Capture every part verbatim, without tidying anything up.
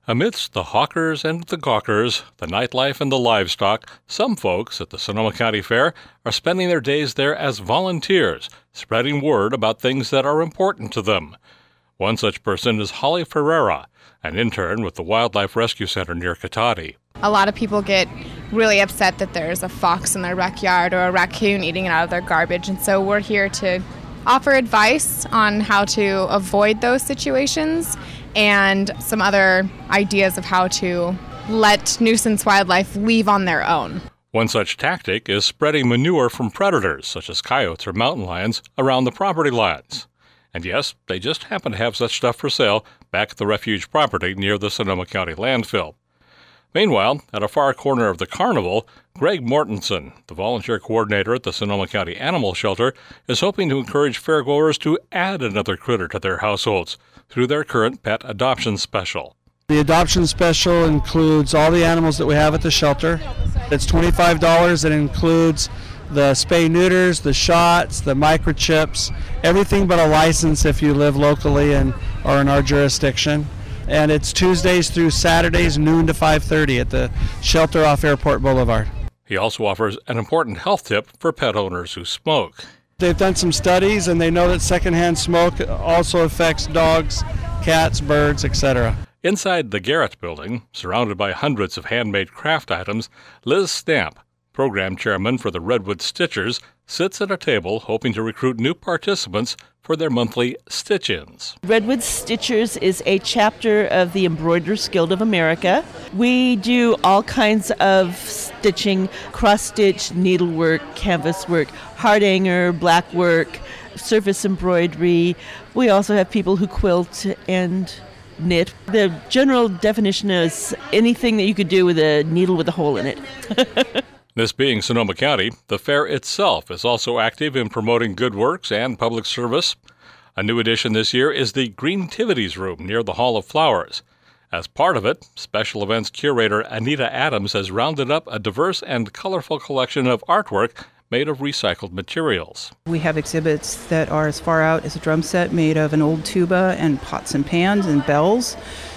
Amidst the hawkers and the gawkers, the nightlife and the livestock, some folks at the Sonoma County Fair are spending their days there as volunteers, spreading word about things that are important to them. One such person is Holly Ferreira, an intern with the Wildlife Rescue Center near Cotati. A lot of people get really upset that there's a fox in their backyard or a raccoon eating it out of their garbage, and so we're here to offer advice on how to avoid those situations and some other ideas of how to let nuisance wildlife leave on their own. One such tactic is spreading manure from predators, such as coyotes or mountain lions, around the property lines. And yes, they just happen to have such stuff for sale back at the refuge property near the Sonoma County landfill. Meanwhile, at a far corner of the carnival, Greg Mortensen, the volunteer coordinator at the Sonoma County Animal Shelter, is hoping to encourage fairgoers to add another critter to their households through their current pet adoption special. The adoption special includes all the animals that we have at the shelter. It's twenty-five dollars. It includes the spay-neuters, the shots, the microchips, everything but a license if you live locally and are in our jurisdiction. And it's Tuesdays through Saturdays, noon to five thirty at the shelter off Airport Boulevard. He also offers an important health tip for pet owners who smoke. They've done some studies, and they know that secondhand smoke also affects dogs, cats, birds, et cetera. Inside the Garrett building, surrounded by hundreds of handmade craft items, Liz Stamp, program chairman for the Redwood Stitchers, sits at a table hoping to recruit new participants for their monthly stitch-ins. Redwood Stitchers is a chapter of the Embroiderers Guild of America. We do all kinds of stitching, cross-stitch, needlework, canvas work, hardanger, black work, surface embroidery. We also have people who quilt and knit. The general definition is anything that you could do with a needle with a hole in it. This being Sonoma County, the fair itself is also active in promoting good works and public service. A new addition this year is the Greentivities Room near the Hall of Flowers. As part of it, special events curator Anita Adams has rounded up a diverse and colorful collection of artwork made of recycled materials. We have exhibits that are as far out as a drum set made of an old tuba and pots and pans and bells,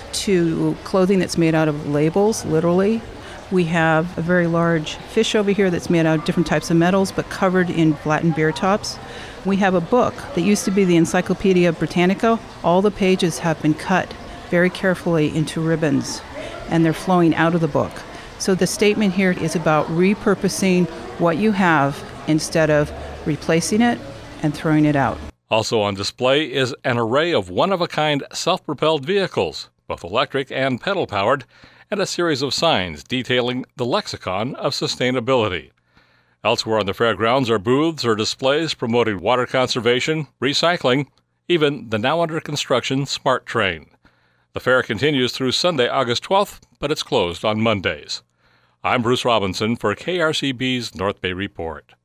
to clothing that's made out of labels, literally. We have a very large fish over here that's made out of different types of metals but covered in flattened beer tops. We have a book that used to be the Encyclopedia Britannica. All the pages have been cut very carefully into ribbons, and they're flowing out of the book. So the statement here is about repurposing what you have instead of replacing it and throwing it out. Also on display is an array of one-of-a-kind self-propelled vehicles, both electric and pedal-powered, and a series of signs detailing the lexicon of sustainability. Elsewhere on the fairgrounds are booths or displays promoting water conservation, recycling, even the now under construction SMART train. The fair continues through Sunday, August twelfth, but it's closed on Mondays. I'm Bruce Robinson for K R C B's North Bay Report.